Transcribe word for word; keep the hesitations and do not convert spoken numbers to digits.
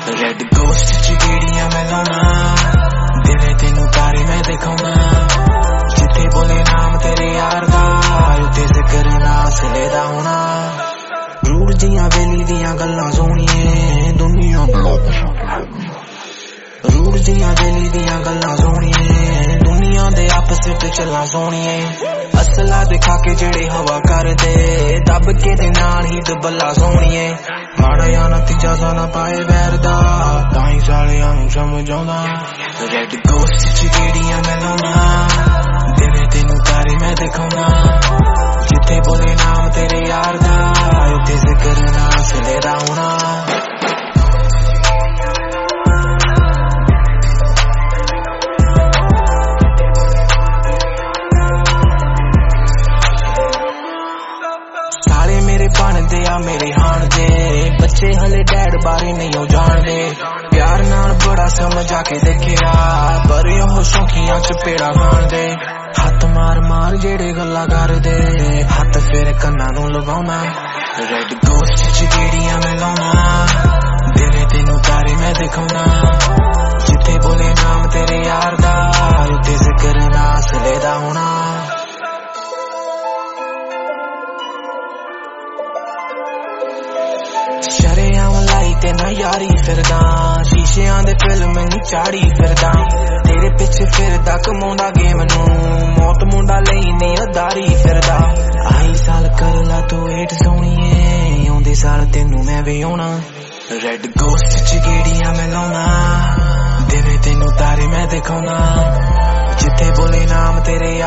Red ghost च गेड़ियां मैं लाउना, दिने तेनू तारे मैं दिखाउना, जिथे बोले नाम तेरे यार दा उत्ते जिक्र ना सिले दा होना। रूड़ जियां वेली दियां गल्लां सोहणिए दुनिया रूड़ जियां वेली दियां गल्लां सोहणिए दुनिया दे आपसिट चला सोहणिए। असला दिखा के जेड़े हवा कर दे दब के दे नाल ही दबला सोहणिए। माड़ा या नतीजा सा ना पाए वैर दा ताई सालियां नूं समझ आउंदा। रेड गोस्ट च गेड़ियां मैं लाउना, दिने तेनू तारे मैं दिखाउना, जिथे बोले नाम तेरे यार दा उत्ते जिक्र ना सिले दा होना। बनदे आ मेरे हाण दे बच्चे हले डैड बारे नहीं जानदे। प्यार नाल बड़ा समझ आके देखिया पर ओह शौकियां च पेड़ा खांदे। हत्थ मार मार जेड़े गल्लां करदे हत्थ फिर कन्नां नूं लवाउना। रेड गोस्ट च गेड़ियां मैं लाउना, दिने तेनू तारे मैं दिखाउना, जिथे बोले नाम तेरे यार दा उत्ते जिक्र ना सिले दा होना। शरेआम लाई ते ना यारी फिरदा, शीशियां दे फिल्म मैनू चाड़ी फिरदा, तेरे पिछे फिरदा कमाउंदा गेम नू, मौत मुंडा लई नी अदारी फिरदा। आई साल कर ला तू वेट सोहणिए आउंदे साल तेनू मैं वी आउणा। रेड गोस्ट च गेड़ियां मैं लाउना, दिने तेनू तारे मैं दिखाउना, जिथे बोले नाम तेरे